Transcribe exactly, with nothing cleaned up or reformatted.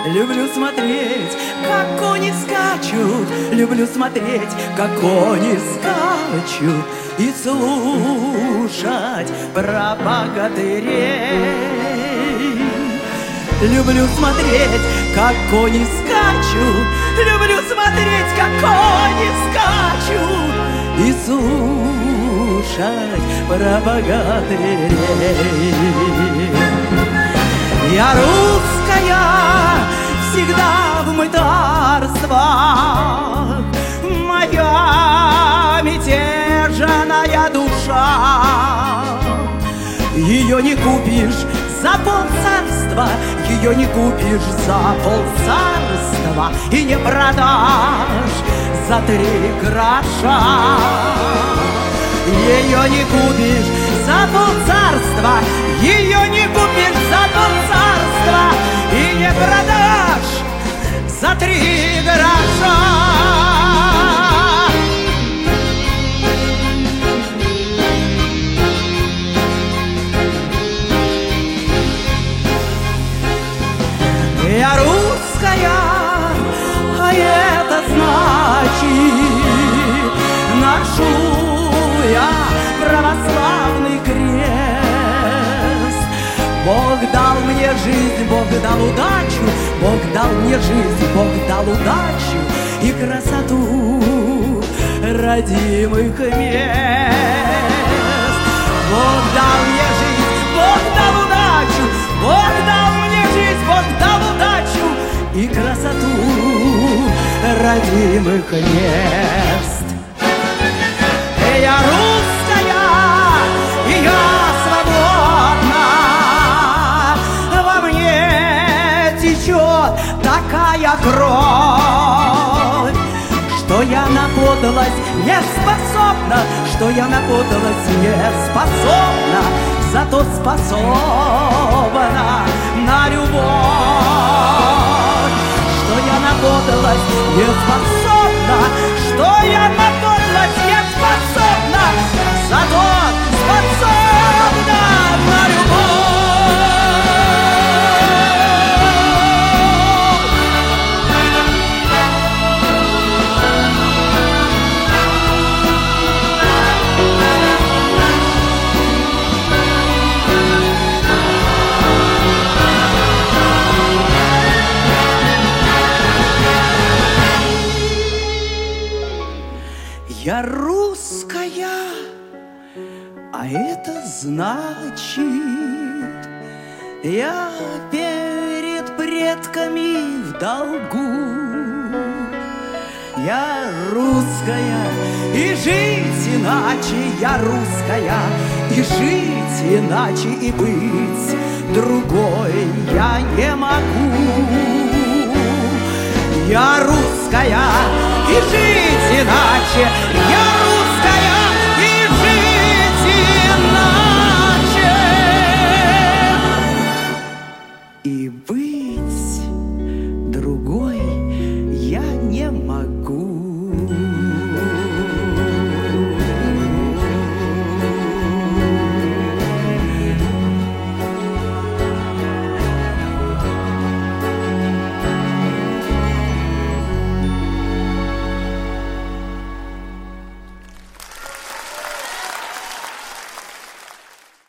люблю смотреть, как кони скачут, люблю смотреть, как кони скачут, и слушать про богатырей. Люблю смотреть, как кони скачут, люблю смотреть, как кони скачут, и слушать про богатырей. Я русская всегда в мытарствах, моя мятежная душа. Ее не купишь за полцарства, ее не купишь за полцарства, и не продашь за три гроша. Ее не купишь за полцарства, ее не купишь за полцарства, и не продашь за три гроша. Я русская, а это значит, ношу я православный крест. Бог дал мне жизнь, Бог дал удачу, Бог дал мне жизнь, Бог дал удачу и красоту родимых мест. Бог дал мне жизнь, Бог дал удачу, Бог дал мне жизнь, Бог дал удачу и красоту родимых мест. Я русская, и я свободна, во мне течет такая кровь, что я на подлость не способна, что я на подлость не способна, зато способна на любовь. Что я на подлость не способна, что я на подлость не способна, зато способна на любовь. Я русская, а это значит, я перед предками в долгу. Я русская, и жить иначе, я русская, и жить иначе, и быть другой я не могу. Я русская, и жить иначе, я русская, и жить иначе, и быть другой